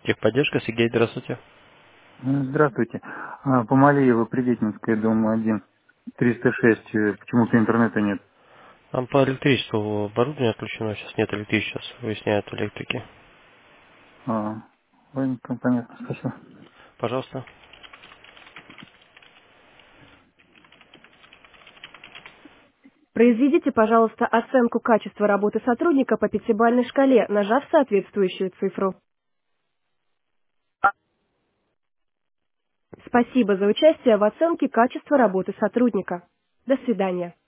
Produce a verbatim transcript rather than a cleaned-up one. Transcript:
Техподдержка, Сергей, здравствуйте. М, Здравствуйте. А, По Малеева, Приветинская, дом один, триста шесть. э, Почему-то интернета нет. Там по электричеству оборудование отключено, сейчас нет электричества, сейчас выясняют электрики. А, ой, пон- понятно, спасибо. Пожалуйста. Произведите, пожалуйста, оценку качества работы сотрудника по пятибалльной шкале, нажав соответствующую цифру. Спасибо за участие в оценке качества работы сотрудника. До свидания.